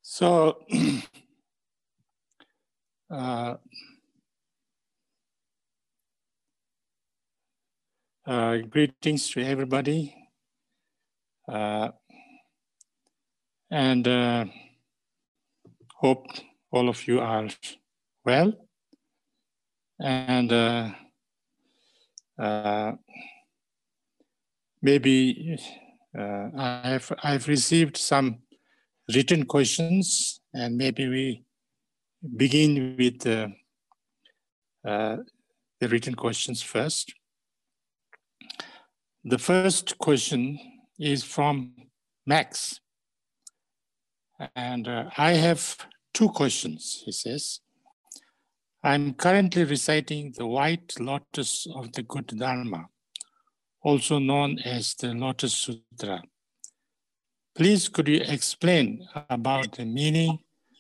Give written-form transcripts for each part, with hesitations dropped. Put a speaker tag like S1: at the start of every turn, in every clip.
S1: So, greetings to everybody. And hope all of you are well. And maybe I've received some written questions, and maybe we begin with the written questions first. The first question is from Max. And I have two questions, he says. I'm currently reciting the White Lotus of the Good Dharma, also known as the Lotus Sutra. Please, could you explain about the meaning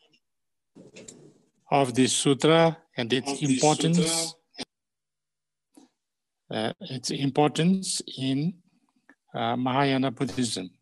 S1: of this sutra and its importance in Mahayana Buddhism?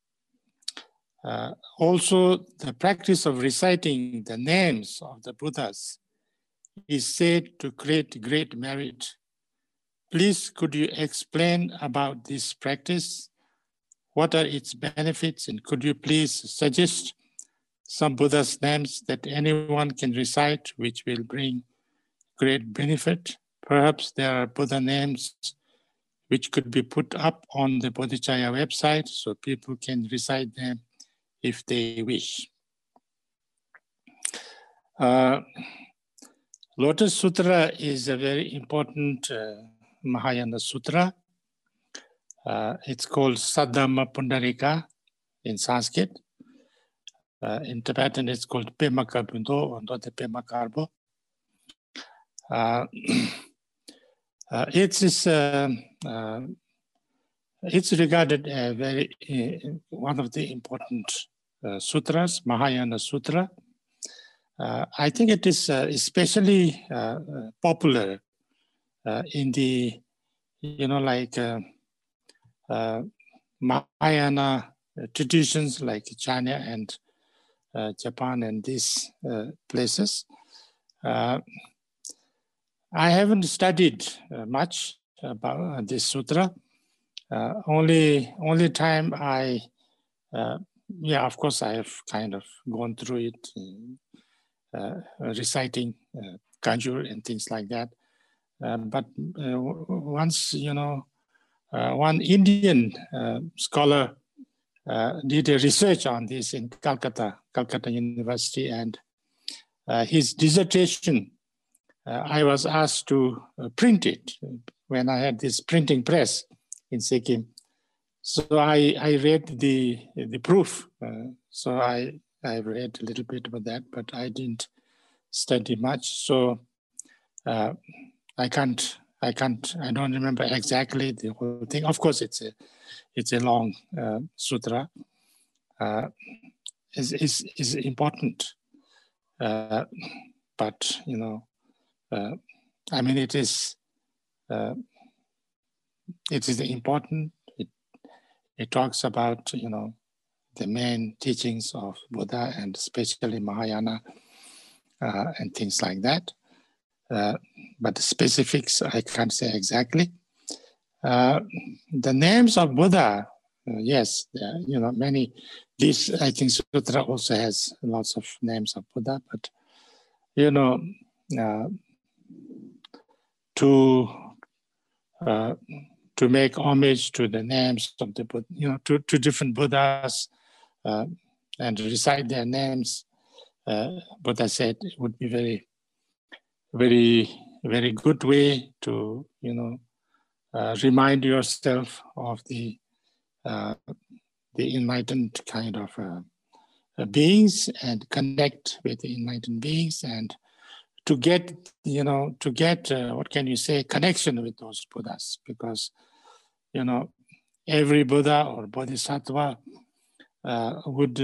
S1: Also, the practice of reciting the names of the Buddhas is said to create great merit. Please, could you explain about this practice? What are its benefits? And could you please suggest some Buddha's names that anyone can recite, which will bring great benefit? Perhaps there are Buddha names which could be put up on the Bodhicaya website so people can recite them if they wish. Lotus Sutra is a very important Mahayana Sutra. It's called Saddhamma Pundarika in Sanskrit. In Tibetan, it's called Pemaka Bundo or Dote Pemakarbo. It's regarded one of the important sutras, Mahayana Sutra. I think it is especially popular in the, Mahayana traditions like China and Japan and these places. I haven't studied much about this sutra. Only time of course, I have kind of gone through it, reciting Kanjur and things like that. But once, one Indian scholar did a research on this in Calcutta University, and his dissertation, I was asked to print it when I had this printing press in Sikkim. So I read the proof. So I read a little bit about that, but I didn't study much. So I don't remember exactly the whole thing. Of course, it's a long sutra. Is important, but I mean, it is important. It talks about the main teachings of Buddha and especially Mahayana and things like that. But the specifics I can't say exactly. The names of Buddha, yes, many. This, I think, sutra also has lots of names of Buddha, but to make homage to the names of the Buddha, to different Buddhas and recite their names, Buddha said it would be very, very, very good way to remind yourself of the enlightened kind of beings and connect with the enlightened beings and to get what can you say, connection with those Buddhas, because every Buddha or Bodhisattva would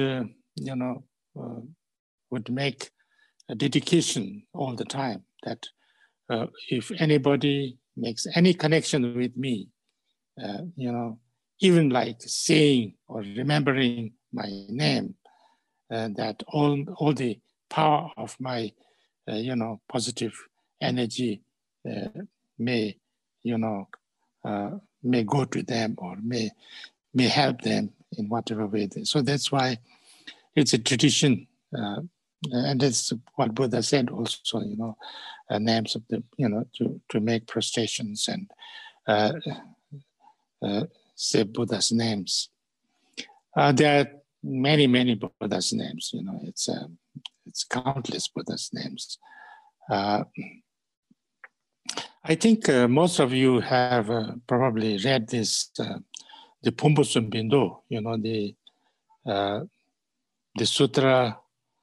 S1: make a dedication all the time that if anybody makes any connection with me, even like saying or remembering my name, that all the power of my, positive energy may, may go to them or may help them in whatever way. So that's why it's a tradition, and that's what Buddha said also. Names of the, to make prostrations and say Buddha's names. There are many Buddha's names. It's countless Buddha's names. I think most of you have probably read this, the Phumbu Sumbindu, the sutra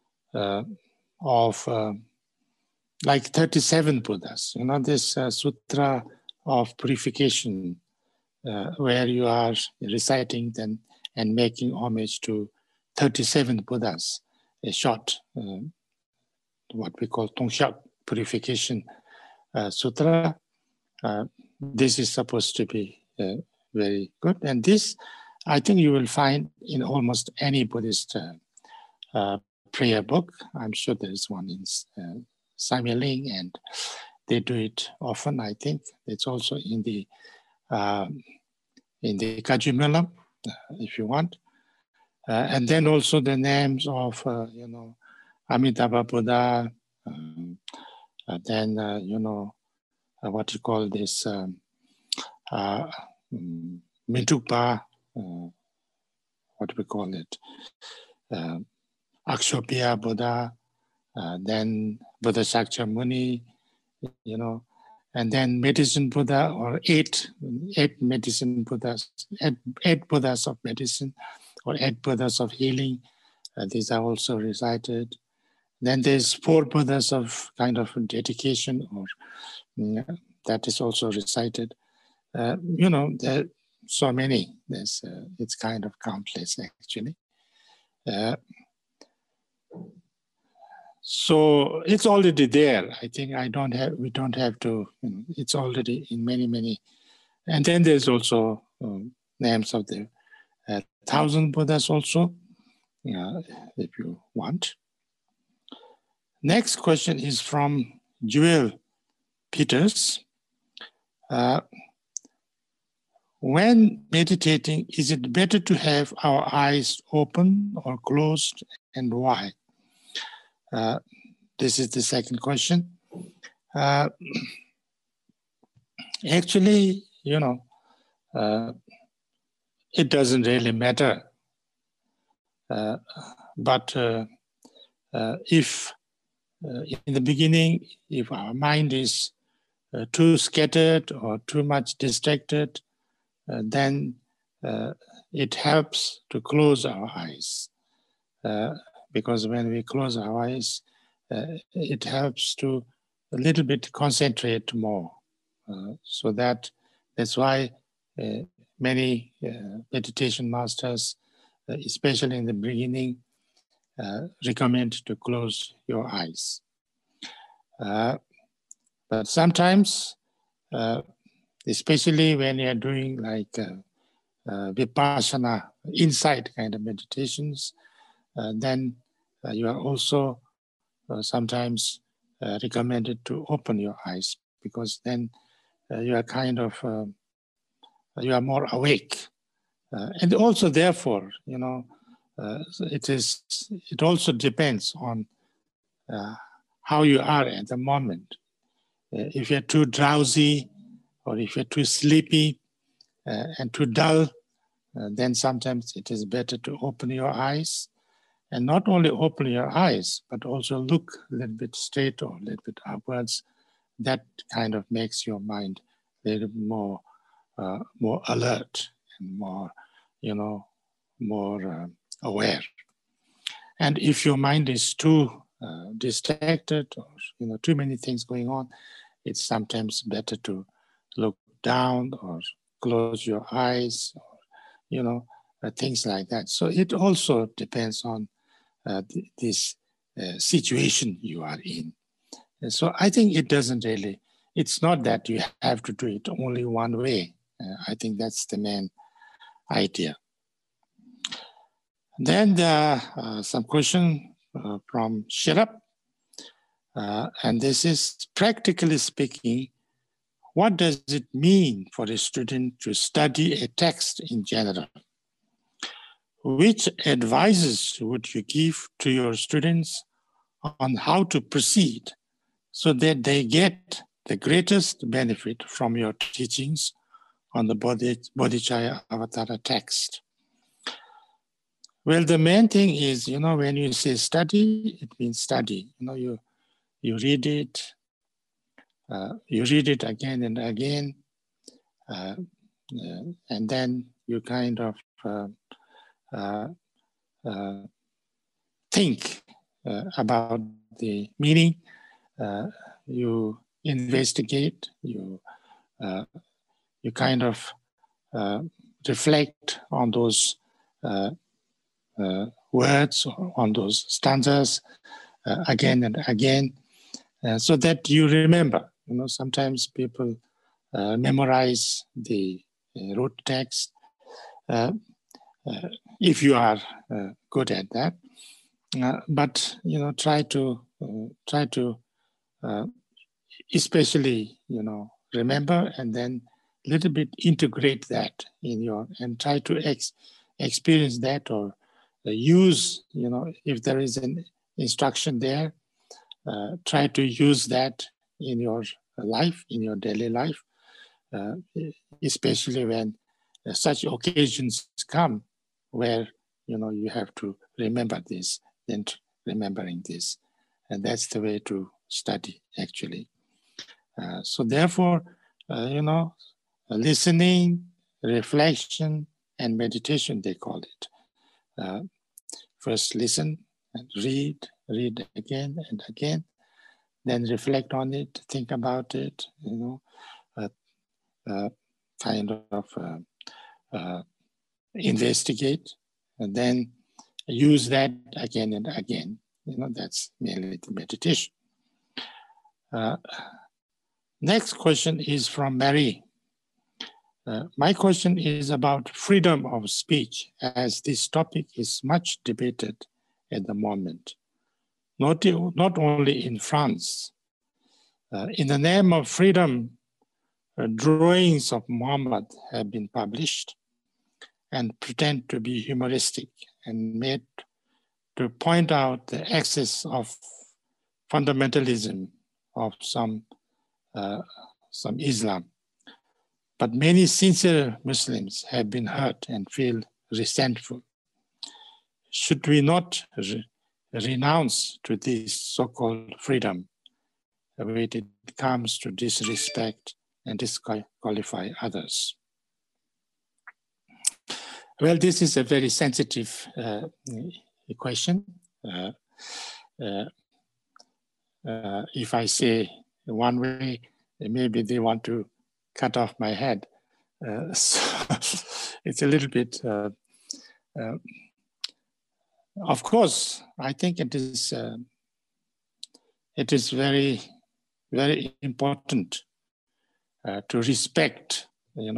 S1: of like 37 Buddhas. This sutra of purification, where you are reciting them and making homage to 37 Buddhas, a short, what we call Tongshak Purification Sutra. This is supposed to be very good. And this, I think you will find in almost any Buddhist prayer book. I'm sure there is one in Samye Ling, and they do it often, I think. It's also in the Kajumelam, if you want. And then also the names of, Amitabha Buddha, then, what you call this, Mitugpa, what do we call it? Akshobhya Buddha, then Buddha Shakyamuni, and then medicine Buddha, or eight medicine Buddhas, eight Buddhas of medicine, or 8 Buddhas of healing. These are also recited. Then there's 4 Buddhas of kind of dedication, or that is also recited. There are so many. It's kind of countless, actually. So it's already there. I think we don't have to, it's already in many. And then there's also names of the 1,000 Buddhas also, if you want. Next question is from Joel Peters. When meditating, is it better to have our eyes open or closed, and why? This is the second question. Actually, it doesn't really matter. But if in the beginning, if our mind is too scattered or too much distracted, then it helps to close our eyes. Because when we close our eyes, it helps to a little bit concentrate more. So that's why many meditation masters, especially in the beginning, recommend to close your eyes. But sometimes, especially when you're doing like vipassana, insight kind of meditations, then you are also sometimes recommended to open your eyes, because then you are kind of, you are more awake. And also therefore, it also depends on how you are at the moment. If you're too drowsy, or if you're too sleepy and too dull, then sometimes it is better to open your eyes, and not only open your eyes, but also look a little bit straight or a little bit upwards. That kind of makes your mind a little more alert and more, more aware. And if your mind is too distracted, or too many things going on, it's sometimes better to look down or close your eyes, or things like that. So it also depends on this situation you are in. And so I think it doesn't really, it's not that you have to do it only one way. I think that's the main idea. Then there are some question from Shirap. And this is, practically speaking, what does it mean for a student to study a text in general? Which advices would you give to your students on how to proceed so that they get the greatest benefit from your teachings on the Bodhicaya Avatara text? Well, the main thing is, when you say study, it means study. You read it, again and again, and then you kind of think about the meaning. You investigate. You kind of reflect on those words, on those stanzas again and again, so that you remember. Sometimes people memorize the root text if you are good at that. But try to especially remember, and then a little bit integrate that in your, and try to experience that, or use, if there is an instruction there, try to use that in your life, in your daily life, especially when such occasions come where you have to remember this, then remembering this. And that's the way to study, actually. So therefore, listening, reflection, and meditation, they call it. First listen and read again and again, then reflect on it, think about it, kind of investigate, and then use that again and again. That's mainly the meditation. Next question is from Mary. My question is about freedom of speech, as this topic is much debated at the moment, not only in France. In the name of freedom, drawings of Muhammad have been published and pretend to be humoristic and made to point out the excess of fundamentalism of some Islam. But many sincere Muslims have been hurt and feel resentful. Should we not renounce to this so-called freedom when it comes to disrespect and disqualify others? Well, this is a very sensitive question. If I say one way, maybe they want to cut off my head. So it's a little bit, of course, I think it is very, very important to respect,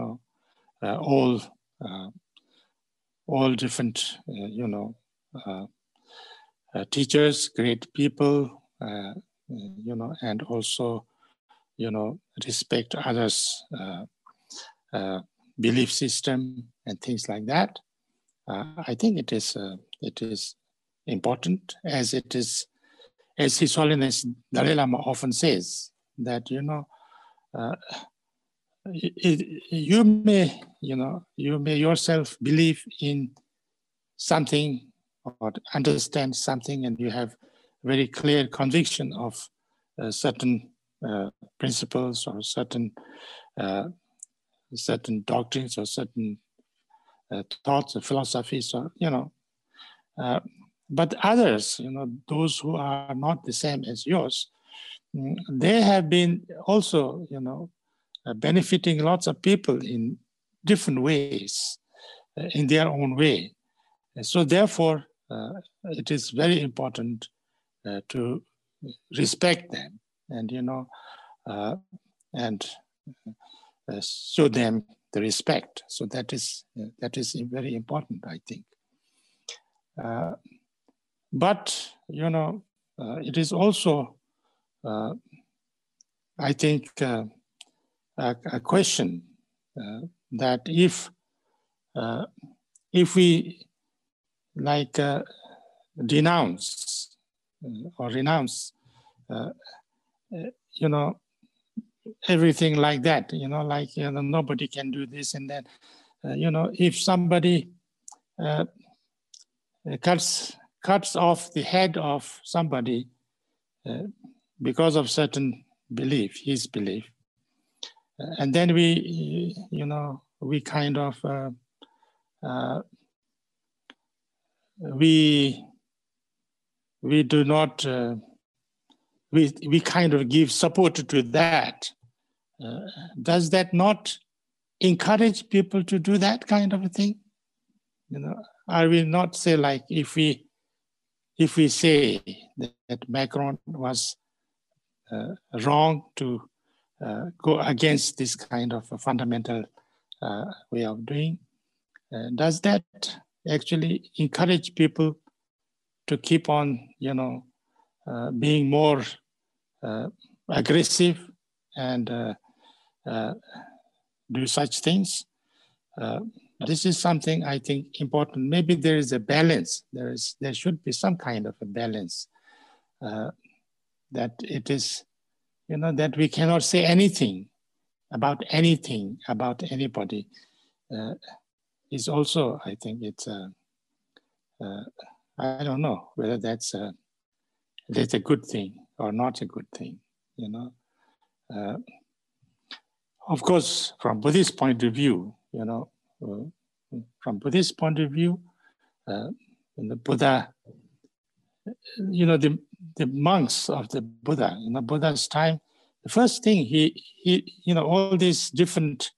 S1: all different, teachers, great people, and also, respect others' belief system and things like that. I think it is important, as it is, as His Holiness Dalai Lama often says, that you may yourself believe in something or understand something, and you have very clear conviction of certain principles or certain doctrines or certain thoughts or philosophies, or but others, those who are not the same as yours, they have been also, benefiting lots of people in different ways, in their own way. So therefore, it is very important to respect them, and and show them the respect. So that is very important, I think. But, you know, it is also, I think, a question that if we like denounce or renounce, you know, everything like that, you know, like, you know, nobody can do this and that. You know, if somebody cuts off the head of somebody because of certain belief, his belief, and then we, you know, we kind of we do not we kind of give support to that. Does that not encourage people to do that kind of a thing? You know, I will not say like if we say that Macron was wrong to go against this kind of a fundamental way of doing, does that actually encourage people to keep on, you know, being more aggressive and do such things? This is something I think important. Maybe there is a balance. There should be some kind of a balance that it is, you know, that we cannot say anything about anybody. Is also, I think it's I don't know whether that's a good thing or not a good thing, you know. Of course, from Buddhist point of view, you know, from Buddhist point of view, the Buddha, you know, the monks of the Buddha, in the Buddha's time, the first thing he you know, all these different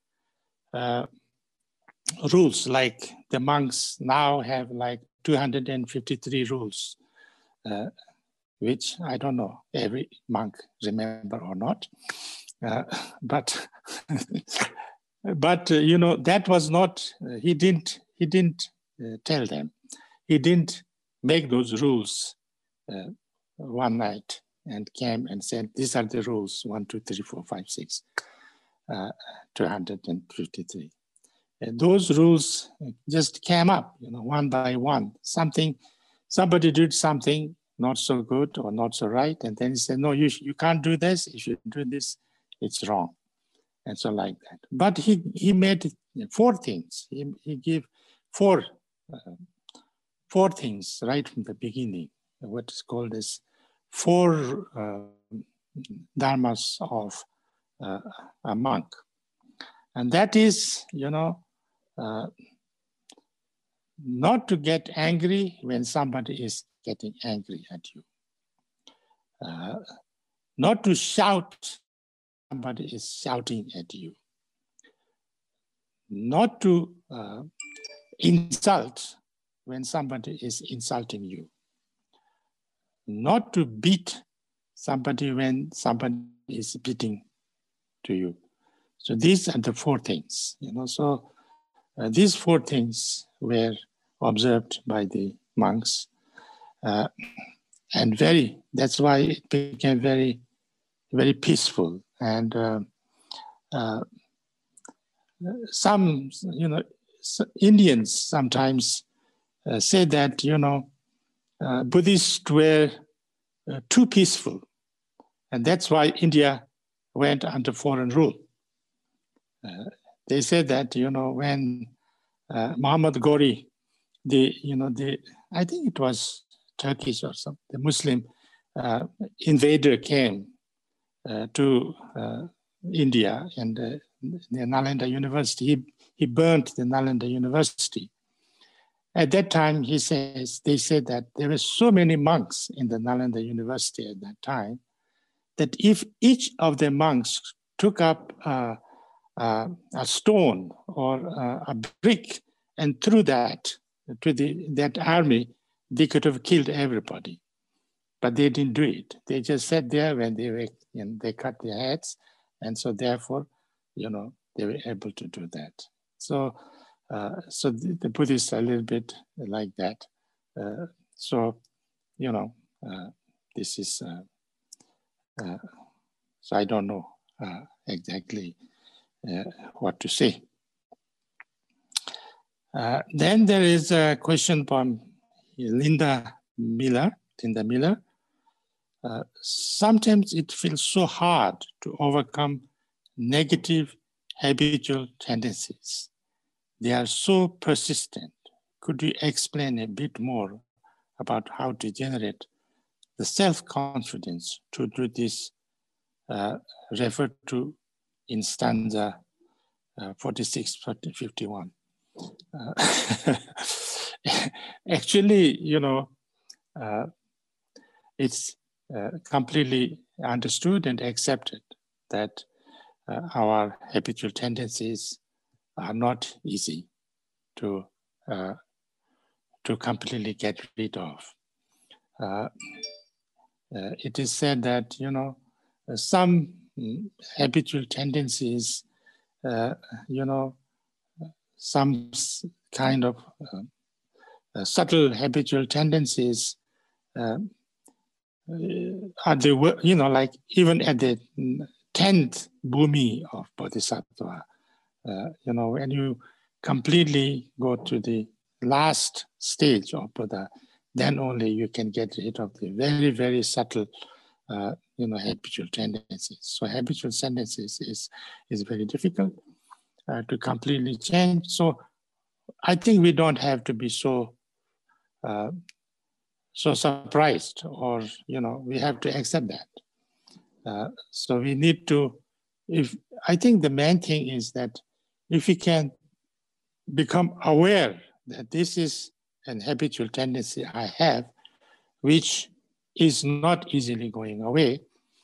S1: rules, like the monks now have like 253 rules, which I don't know every monk remember or not, but but you know, that was not, he didn't tell them, he didn't make those rules one night and came and said, these are the rules, 1, 2, 3, 4, 5, 6, 253. And those rules just came up, you know, one by one. Somebody did something not so good or not so right, and then he said, no, you can't do this. If you do this, it's wrong, and so like that. But he made 4 things. He gave four things right from the beginning. What is called as 4 dharmas of a monk, and that is, you know, not to get angry when somebody is getting angry at you. Not to shout when somebody is shouting at you. Not to insult when somebody is insulting you. Not to beat somebody when somebody is beating to you. So these are the 4 things, you know. So these 4 things were observed by the monks, and that's why it became very, very peaceful. And some, you know, Indians sometimes say that, you know, Buddhists were too peaceful, and that's why India went under foreign rule. They said that, you know, when Muhammad Ghori, I think it was Turkish or something, the Muslim invader came to India and the Nalanda University. He burnt the Nalanda University. At that time, they said that there were so many monks in the Nalanda University at that time that if each of the monks took up a stone or a brick and threw that to that army, they could have killed everybody. But they didn't do it. They just sat there when they cut their heads, and so therefore, you know, they were able to do that. So, so the Buddhists are a little bit like that. So, you know, this is, so I don't know exactly what to say. Then there is a question from Linda Miller. Sometimes it feels so hard to overcome negative habitual tendencies. They are so persistent. Could you explain a bit more about how to generate the self-confidence to do this referred to in stanza 46, 51? Actually, you know, it's completely understood and accepted that our habitual tendencies are not easy to completely get rid of. It is said that, you know, some habitual tendencies, you know, some kind of subtle habitual tendencies are the, you know, like even at the 10th bhumi of Bodhisattva, you know, when you completely go to the last stage of Buddha, then only you can get rid of the very, very subtle, you know, habitual tendencies. So habitual tendencies is very difficult to completely change. So I think we don't have to be so so surprised, or, you know, we have to accept that. So we need to, I think the main thing is that if we can become aware that this is an habitual tendency I have, which is not easily going away,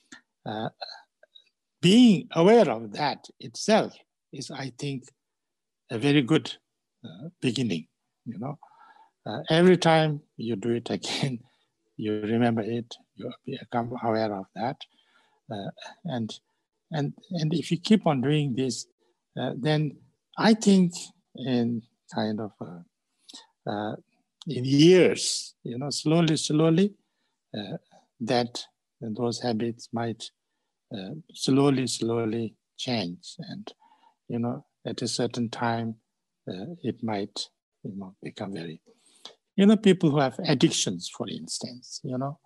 S1: being aware of that itself is, I think, a very good beginning. You know, every time you do it again, you remember it, you become aware of that, and if you keep on doing this, then I think in kind of in years, you know, slowly, that those habits might slowly change, and, you know, at a certain time, it might, you know, become very, you know, people who have addictions, for instance, you know,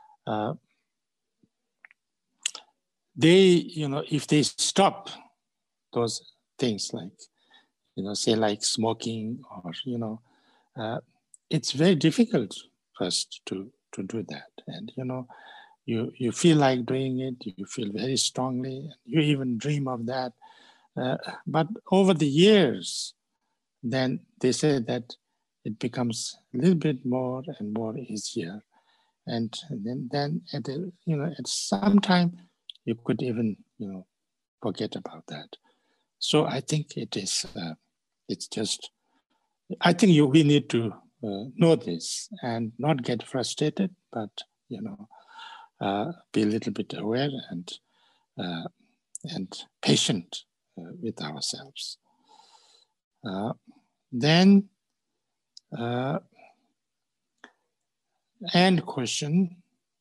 S1: they, you know, if they stop those things, like, you know, say like smoking, or, you know, it's very difficult first to do that. And, you know, you feel like doing it, you feel very strongly, you even dream of that. But over the years, then they say that it becomes a little bit more and more easier. And then at the, you know, at some time, you could even, you know, forget about that. So I think it is, it's just, I think we need to know this and not get frustrated, but, you know, be a little bit aware and patient with ourselves. Then, end question.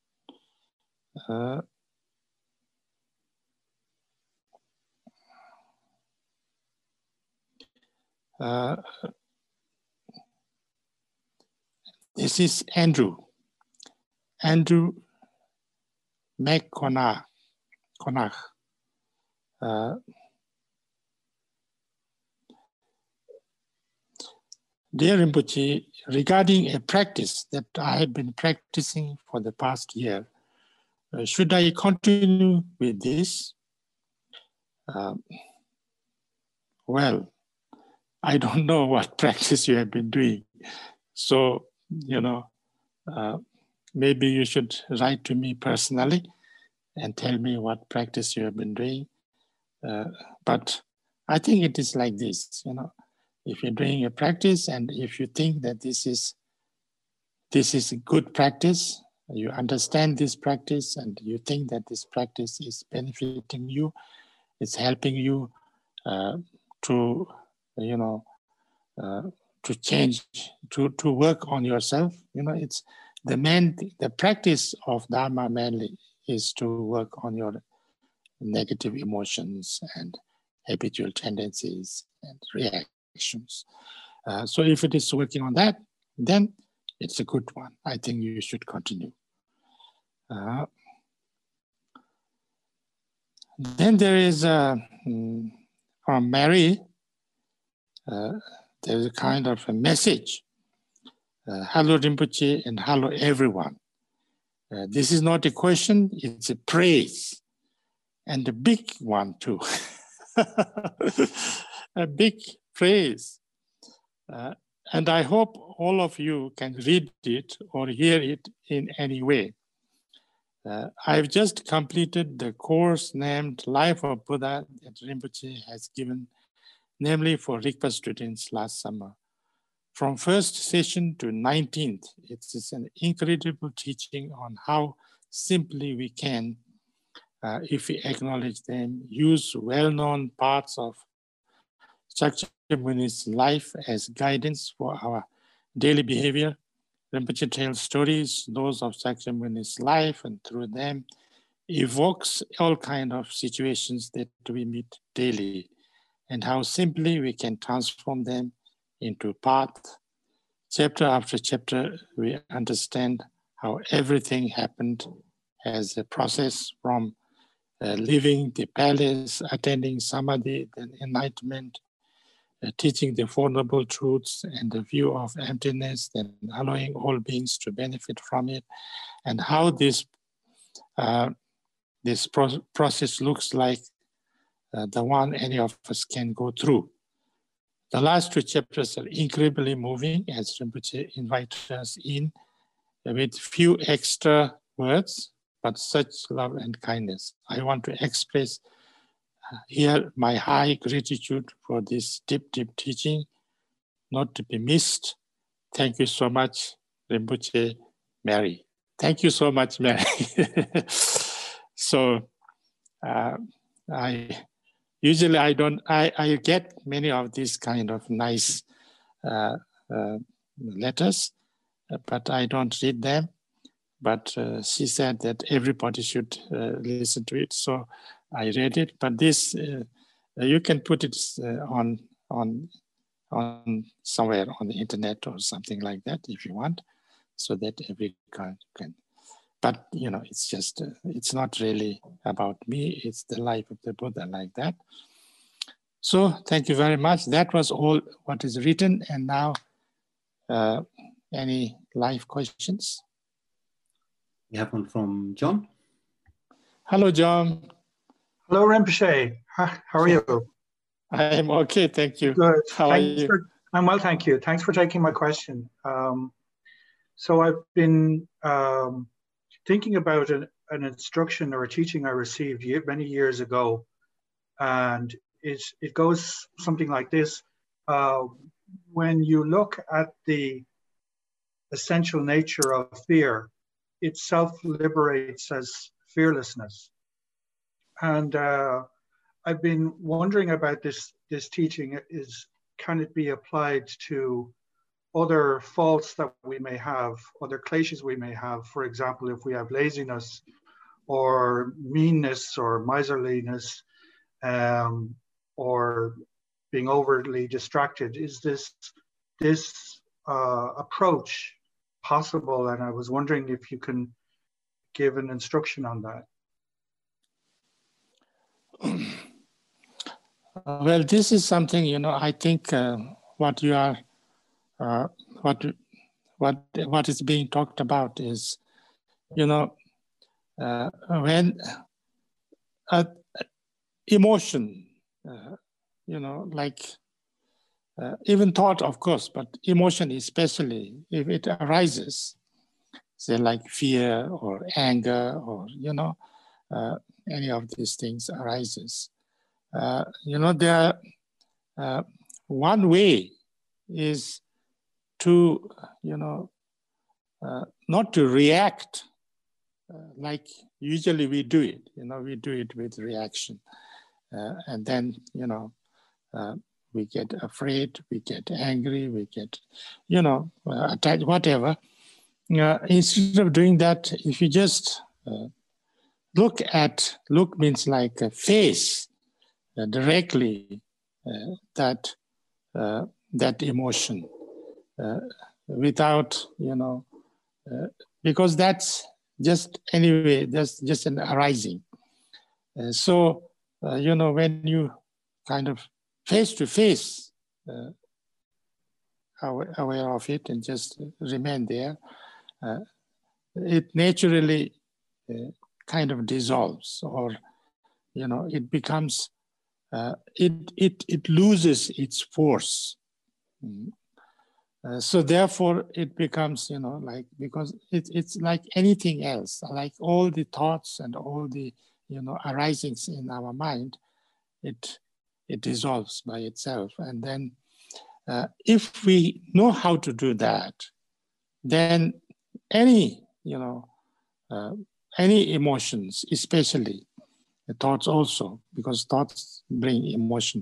S1: This is Andrew McConnach. Dear Rinpoche, regarding a practice that I have been practicing for the past year, should I continue with this? Well, I don't know what practice you have been doing. So, you know, maybe you should write to me personally and tell me what practice you have been doing. But I think it is like this, you know, if you're doing a practice and if you think that this is a good practice, you understand this practice and you think that this practice is benefiting you, it's helping you to, you know, to change, to work on yourself. You know, it's the practice of Dharma mainly is to work on your negative emotions and habitual tendencies and reactions. So if it is working on that, then it's a good one. I think you should continue. Then there is from Mary, there's a kind of a message. Hello Rinpoche and hello everyone. This is not a question, it's a praise. And a big one too. A big praise. And I hope all of you can read it or hear it in any way. I've just completed the course named Life of Buddha that Rinpoche has given, namely for Rigpa students last summer. From first session to 19th, it is an incredible teaching on how simply we can, if we acknowledge them, use well-known parts of Shakyamuni's life as guidance for our daily behavior. Rinpoche tells stories, those of Shakyamuni's life, and through them evokes all kinds of situations that we meet daily, and how simply we can transform them into path. Chapter after chapter, we understand how everything happened as a process from leaving the palace, attending samadhi, then enlightenment, teaching the Four Noble Truths and the view of emptiness, then allowing all beings to benefit from it, and how this process looks like the one any of us can go through. The last two chapters are incredibly moving as Rinpoche invites us in with few extra words, but such love and kindness. I want to express here my high gratitude for this deep, deep teaching, not to be missed. Thank you so much, Rinpoche Mary. Thank you so much, Mary. So usually I get many of these kind of nice letters, but I don't read them. But she said that everybody should listen to it. So I read it, but this, you can put it on somewhere on the internet or something like that if you want, so that every can. But you know, it's just, it's not really about me, it's the life of the Buddha like that. So thank you very much. That was all what is written. And now, any live questions?
S2: We have one from John.
S1: Hello, John.
S3: Hello, Rinpoche. How are you?
S1: I am okay, thank you.
S3: Good.
S1: How are you?
S3: I'm well, thank you. Thanks for taking my question. So I've been thinking about an instruction or a teaching I received many years ago, and it goes something like this. When you look at the essential nature of fear, it self-liberates as fearlessness. And I've been wondering about this teaching. Can it be applied to other faults that we may have, other kleshas we may have? For example, if we have laziness or meanness or miserliness, or being overly distracted, is this approach possible? And I was wondering if you can give an instruction on that.
S1: Well, this is something, you know, I think what you are, what is being talked about is, you know, when emotion, you know, like even thought, of course, but emotion especially, if it arises, say like fear or anger or, you know, any of these things arises. You know, there one way is to, you know, not to react like usually we do it. You know, we do it with reaction. And then, you know, we get afraid, we get angry, we get, you know, attached, whatever. Instead of doing that, if you just look means like a face directly that emotion without, you know, because that's just anyway, that's just an arising. So, you know, when you kind of face to face aware of it and just remain there, it naturally kind of dissolves, or, you know, it becomes, it loses its force. So therefore it becomes, you know, like, because it's like anything else, like all the thoughts and all the, you know, arisings in our mind, it dissolves by itself. And then if we know how to do that, then any, you know, any emotions, especially thoughts also, because thoughts bring emotion,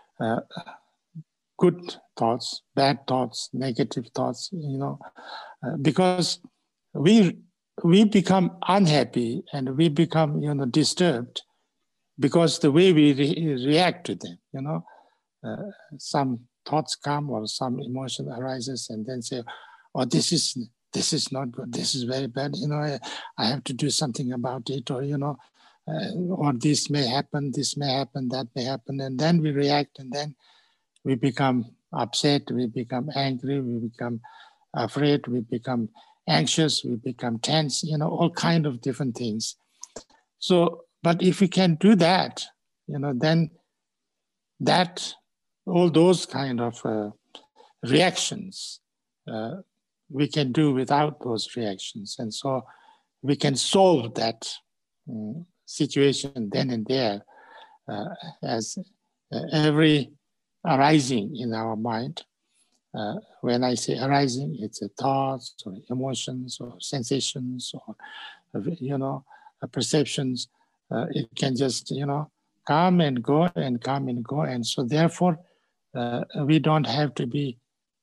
S1: good thoughts, bad thoughts, negative thoughts, you know, because we become unhappy and we become, you know, disturbed because the way we react to them, you know, some thoughts come or some emotion arises and then say, oh, this is not good, this is very bad, you know, I have to do something about it, or, you know, or this may happen, that may happen, and then we react, and then we become upset, we become angry, we become afraid, we become anxious, we become tense, you know, all kind of different things. So, but if we can do that, you know, then that, all those kind of reactions, we can do without those reactions. And so we can solve that situation then and there, as every arising in our mind. When I say arising, it's thoughts or emotions or sensations or, you know, perceptions. It can just, you know, come and go and come and go. And so therefore, we don't have to be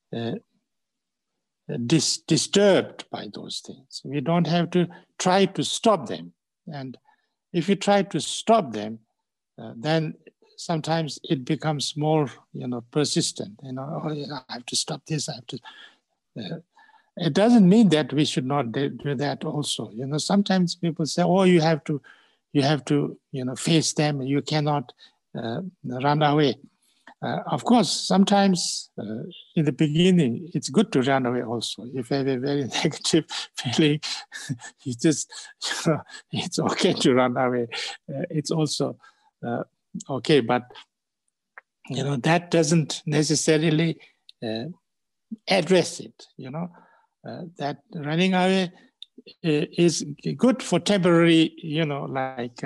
S1: disturbed by those things. We don't have to try to stop them. And if you try to stop them, then sometimes it becomes more, you know, persistent. You know, oh, yeah, I have to stop this. I have to. It doesn't mean that we should not do that also. You know, sometimes people say, "Oh, you have to, you know, face them. You cannot run away." Of course, sometimes in the beginning, it's good to run away also. If you have a very negative feeling, you just, you know, it's okay to run away. It's also okay, but, you know, that doesn't necessarily address it, you know. That running away is good for temporary, you know, like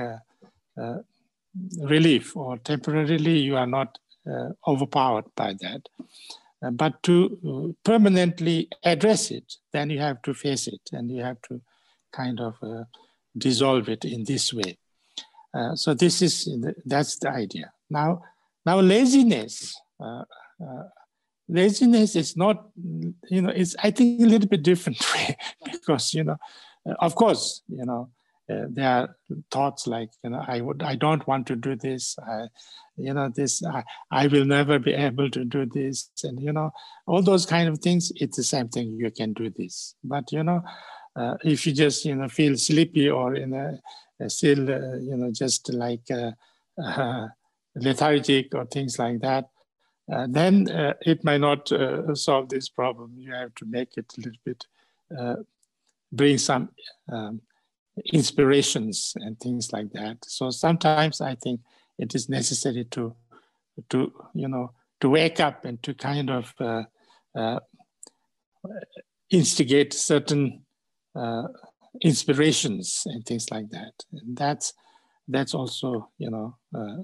S1: relief, or temporarily you are not overpowered by that. But to permanently address it, then you have to face it and you have to kind of dissolve it in this way. So this is, that's the idea. Now laziness. Laziness is not, you know, it's, I think, a little bit different way, because, you know, of course, you know, there are thoughts like, you know, I don't want to do this. You know, this, I will never be able to do this. And, you know, all those kind of things, it's the same thing. You can do this. But, you know, if you just, you know, feel sleepy or in a still, you know, just like lethargic or things like that, then it might not solve this problem. You have to make it a little bit, bring some inspirations and things like that. So sometimes I think it is necessary to you know, to wake up and to kind of instigate certain inspirations and things like that. And that's also, you know,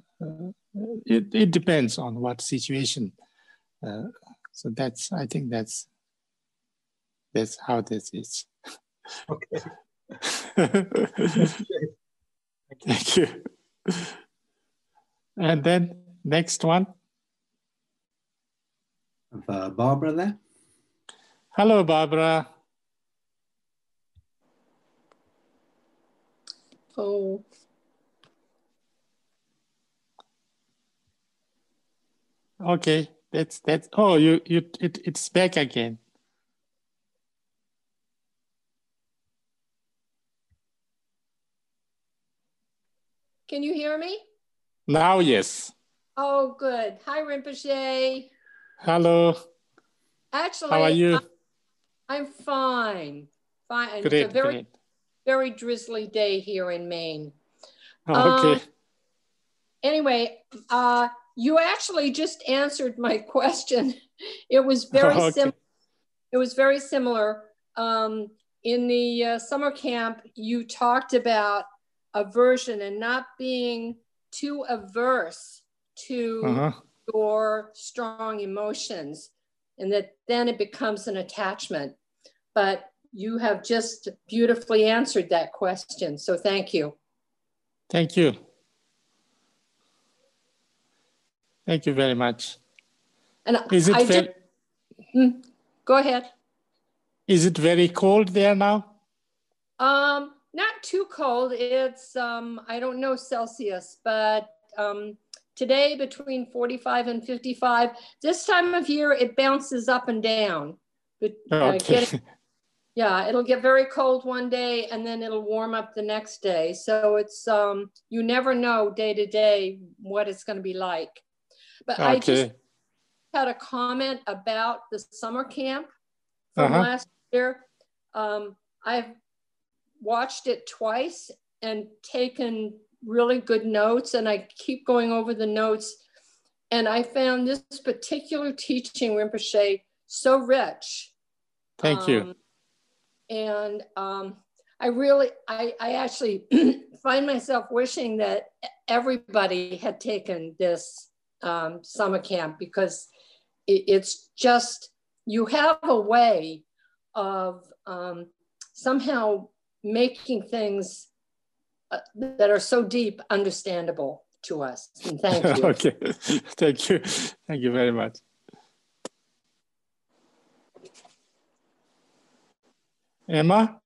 S1: it depends on what situation. So that's, I think that's how this is.
S3: Okay.
S1: Thank you. And then next one.
S2: Have Barbara there.
S1: Hello, Barbara.
S4: Oh.
S1: Okay, that's oh, it's back again.
S4: Can you hear me?
S1: Now, yes.
S4: Oh, good. Hi, Rinpoche.
S1: Hello.
S4: Actually,
S1: how are you?
S4: I'm fine. Fine.
S1: Great,
S4: It's a very,
S1: great.
S4: very drizzly day here in Maine.
S1: Okay.
S4: Anyway, you actually just answered my question. It was very
S1: Okay.
S4: similar. It was very similar. In the summer camp, you talked about aversion and not being too averse to your strong emotions, and that then it becomes an attachment. But you have just beautifully answered that question. So thank you.
S1: Thank you. Thank you very much.
S4: And
S1: is it
S4: go ahead.
S1: Is it very cold there now?
S4: Not too cold. It's I don't know Celsius, but today between 45 and 55. This time of year it bounces up and down. But
S1: Okay.
S4: yeah, it'll get very cold one day and then it'll warm up the next day. So it's you never know day to day what it's going to be like. But
S1: Okay.
S4: I just had a comment about the summer camp from last year. I've watched it twice and taken really good notes, and I keep going over the notes. And I found this particular teaching, Rinpoche, so rich.
S1: Thank you.
S4: And I actually find myself wishing that everybody had taken this summer camp, because it's just, you have a way of somehow making things that are so deep understandable to us. And thank you.
S1: Okay, thank you. Thank you very much. Emma?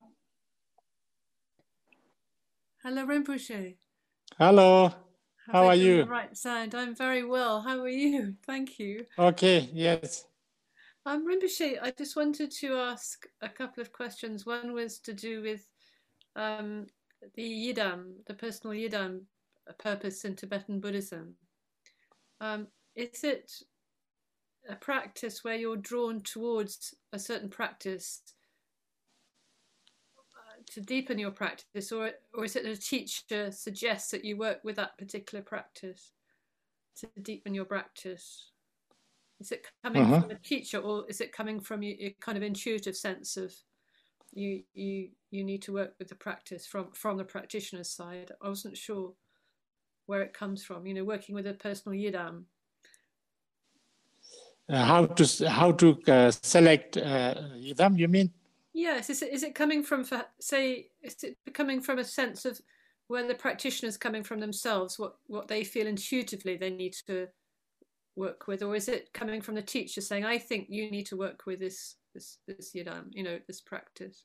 S5: Hello, Rinpoche.
S1: Hello. How are you?
S5: The right sound. I'm very well. How are you? Thank you.
S1: Okay, yes.
S5: Rinpoche, I just wanted to ask a couple of questions. One was to do with the Yidam, the personal Yidam purpose in Tibetan Buddhism. Is it a practice where you're drawn towards a certain practice to deepen your practice, or is it a teacher suggests that you work with that particular practice to deepen your practice? Is it coming from a teacher, or is it coming from a kind of intuitive sense of you need to work with the practice from the practitioner's side? I wasn't sure where it comes from, working with a personal Yidam.
S1: How to select Yidam, you mean?
S5: Yes. Is it coming from, say, is it coming from a sense of where the practitioner's coming from themselves, what they feel intuitively they need to work with, or is it coming from the teacher saying, I think you need to work with this Yidam, this practice?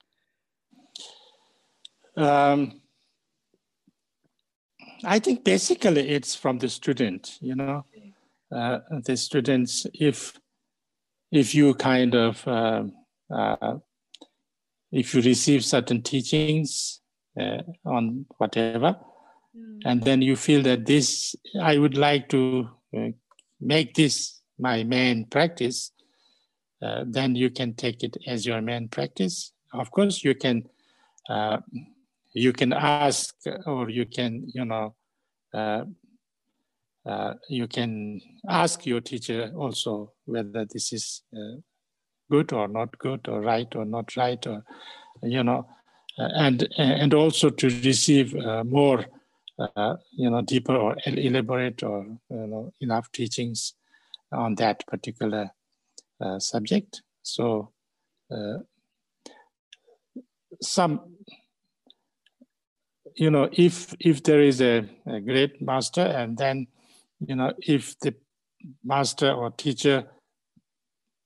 S1: I think basically it's from the student, the students, if you kind of, if you receive certain teachings on whatever, and then you feel that this, I would like to make this my main practice, then you can take it as your main practice. Of course, you can ask, or you can, you can ask your teacher also whether this is good or not good, or right or not right, or and also to receive more deeper or elaborate or enough teachings on that particular subject. So some, if there is a great master, and then if the master or teacher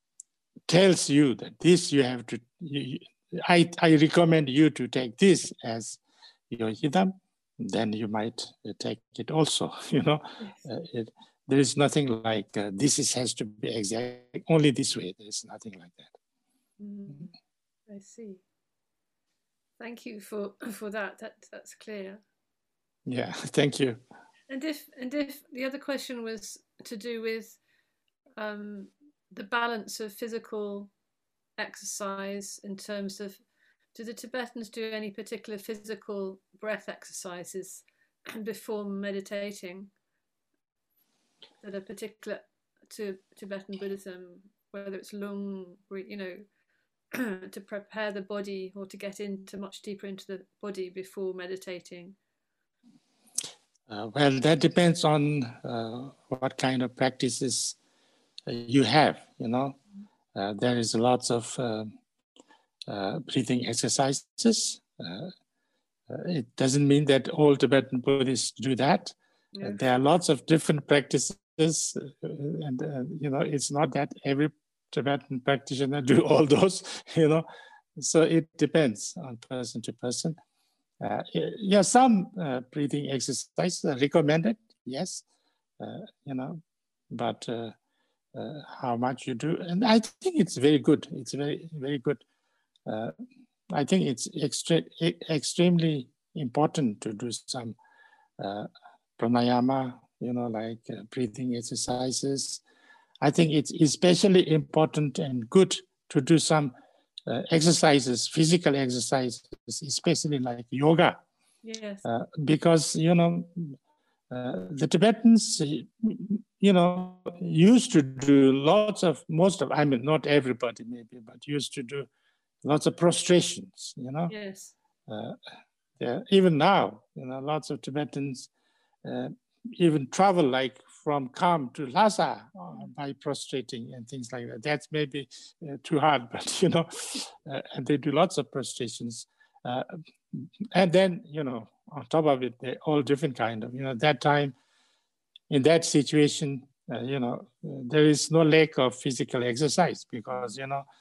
S1: tells you that this you have to, I recommend you to take this as your yidam, then you might take it also, you know.
S5: Yes.
S1: There is nothing like has to be exact, only this way. There is nothing like that.
S5: Mm, I see. Thank you for that. That's clear.
S1: Yeah, thank you.
S5: And if the other question was to do with the balance of physical exercise in terms of, do the Tibetans do any particular physical breath exercises before meditating that are particular to Tibetan Buddhism, whether it's lung, you know, to prepare the body or to get into much deeper into the body before meditating?
S1: Well, that depends on what kind of practices you have, you know. There is lots of breathing exercises. It doesn't mean that all Tibetan Buddhists do that.
S5: Yeah.
S1: There are lots of different practices, and you know, it's not that every Tibetan practitioner do all those, you know. So it depends on person to person. Yeah, some breathing exercises are recommended, yes, you know, but how much you do, and I think it's very good. It's very, very good. I think it's extremely important to do some pranayama, you know, like breathing exercises. I think it's especially important and good to do some exercises, physical exercises, especially like yoga.
S5: Yes.
S1: Because, you know, the Tibetans, you know, used to do lots of, I mean, not everybody maybe, but used to do lots of prostrations, you know.
S5: Yes.
S1: Even now, you know, lots of Tibetans even travel like from Kham to Lhasa by prostrating and things like that. That's maybe too hard, but, you know, and they do lots of prostrations. And then, you know, on top of it, they're all different kind of, you know, that time, in that situation, you know, there is no lack of physical exercise because, you know,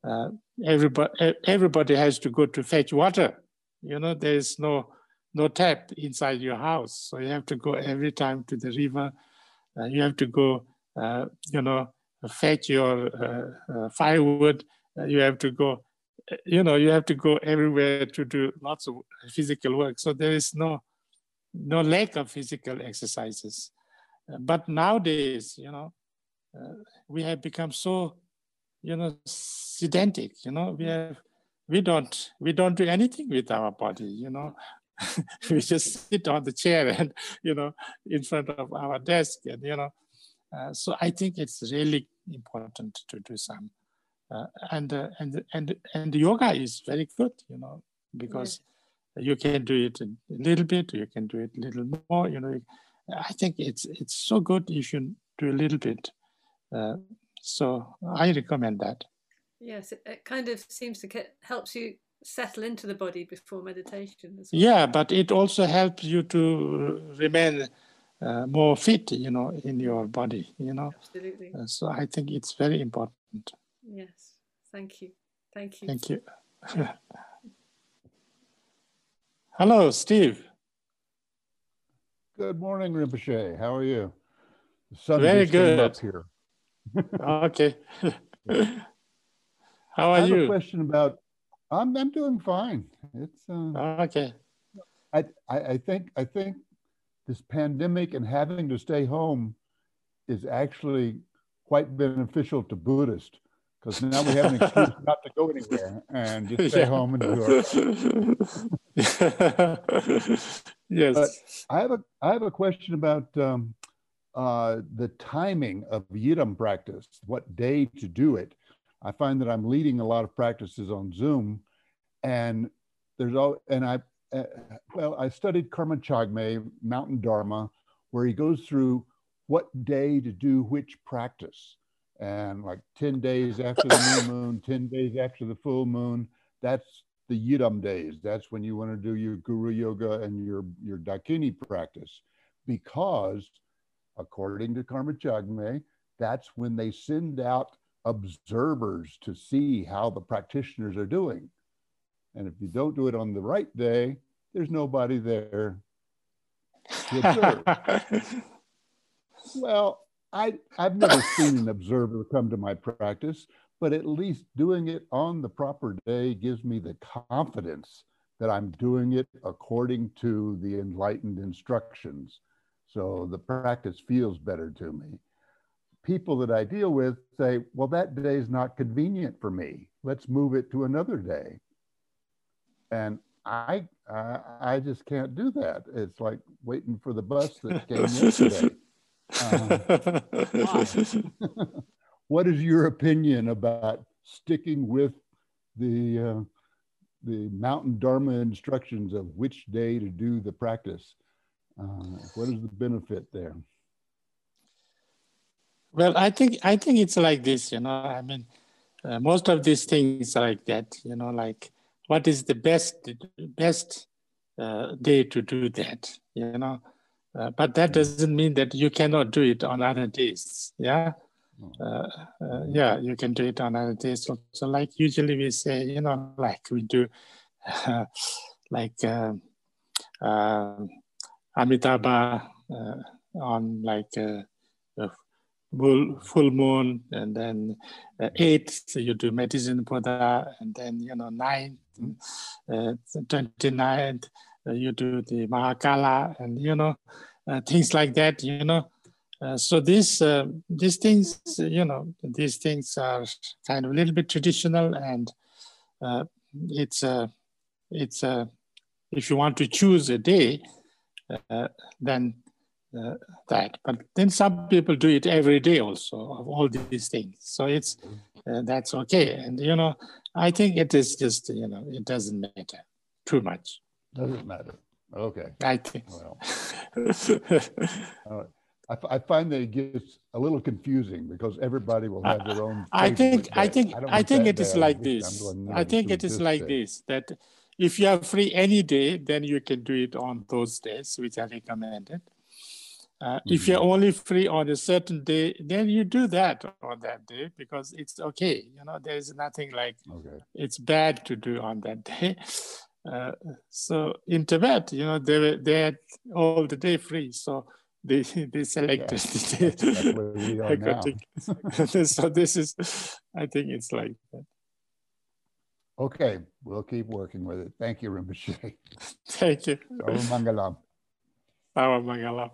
S1: everybody has to go to fetch water. You know, there is no tap inside your house. So you have to go every time to the river. You have to go, you know, fetch your firewood. You have to go, you know, you have to go everywhere to do lots of physical work. So there is no lack of physical exercises. But nowadays, you know, we have become so, you know, sedentic. You know, we don't do anything with our body. You know, we just sit on the chair and, you know, in front of our desk, and, you know, so I think it's really important to do some, and yoga is very good, you know, because you can do it a little bit, you can do it a little more, you know. I think it's so good if you do a little bit. So I recommend that.
S5: Yes, it kind of seems to helps you settle into the body before meditation as well.
S1: Yeah, but it also helps you to remain more fit, you know, in your body, you know.
S5: Absolutely.
S1: So I think it's very important.
S5: Yes, thank you. Thank you.
S1: Thank you. Hello, Steve.
S6: Good morning, Rinpoche. How are you? The sun
S1: Very
S6: just came
S1: good.
S6: up here.
S1: Okay. How are
S6: I have
S1: you?
S6: a question about. I'm doing fine. It's
S1: okay.
S6: I think this pandemic and having to stay home is actually quite beneficial to Buddhists, because now we have an excuse not to go anywhere and just stay home and do our.
S1: Yes.
S6: But I have a question about the timing of Yidam practice, what day to do it. I find that I'm leading a lot of practices on Zoom, and I studied Karma Chagme, Mountain Dharma, where he goes through what day to do which practice, and like 10 days after the new moon, 10 days after the full moon, that's the Yidam days. That's when you want to do your Guru Yoga and your Dakini practice, because according to Karma Chagme, that's when they send out observers to see how the practitioners are doing. And if you don't do it on the right day, there's nobody there to observe. Well, I've never seen an observer come to my practice, but at least doing it on the proper day gives me the confidence that I'm doing it according to the enlightened instructions. So the practice feels better to me. People that I deal with say, well, that day is not convenient for me. Let's move it to another day. And I just can't do that. It's like waiting for the bus that came yesterday. What is your opinion about sticking with the Mountain Dharma instructions of which day to do the practice? What is the benefit there?
S1: Well, I think it's like this, you know. I mean, most of these things are like that, you know. Like, what is the best day to do that, you know? But that doesn't mean that you cannot do it on other days. Yeah, yeah, you can do it on other days. So like usually we say, you know, like we do, like Amitabha on like full moon, and then 8th, so you do Medicine Buddha, and then, you know, 9th, 29th, you do the Mahakala, and, you know, things like that, you know. So these things, you know, these things are kind of a little bit traditional, and it's if you want to choose a day, then that. But then some people do it every day also, of all these things. So it's that's okay. And, you know, I think it is just, you know, it doesn't matter too much.
S6: Doesn't matter. Okay.
S1: I think.
S6: Well, I find that it gets a little confusing because everybody will have their own.
S1: I think it is like this. I think it is like this, that if you are free any day, then you can do it on those days, which are recommended. If you're only free on a certain day, then you do that on that day because it's okay. You know, there is nothing like it's bad to do on that day. So in Tibet, you know, they had all the day free. So they selected the day.
S6: That's where we are now.
S1: So this is, I think it's like that.
S6: Okay, we'll keep working with it. Thank you, Rinpoche.
S1: Thank you.
S6: Mangalam.
S1: Mangalam.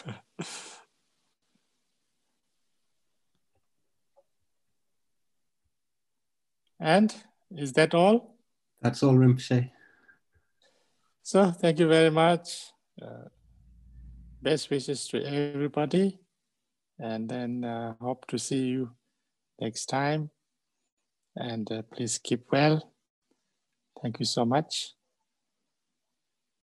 S1: And is that all?
S2: That's all, Rinpoche.
S1: So thank you very much. Best wishes to everybody. And then hope to see you next time. And please keep well. Thank you so much.